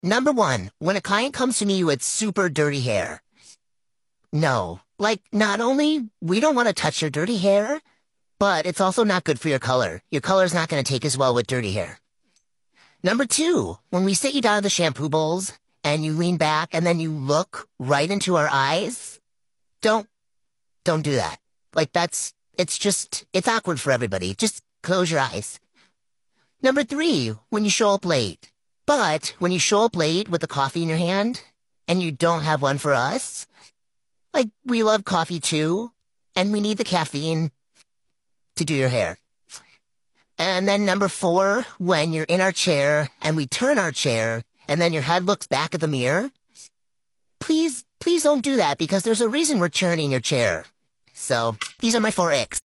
Number one, when a client comes to me with super dirty hair. No. Like, not only we don't want to touch your dirty hair, but it's also not good for your color. Your color's not going to take as well with dirty hair. Number two, when we sit you down at the shampoo bowls and you lean back and then you look right into our eyes, don't, don't do that. Like it's awkward for everybody. Just close your eyes. Number three, when you show up late. But when you show up late with a coffee in your hand and you don't have one for us, like we love coffee too, and we need the caffeine to do your hair. And then number four, when you're in our chair and we turn our chair and then your head looks back at the mirror, please don't do that because there's a reason we're turning your chair. So these are my four icks.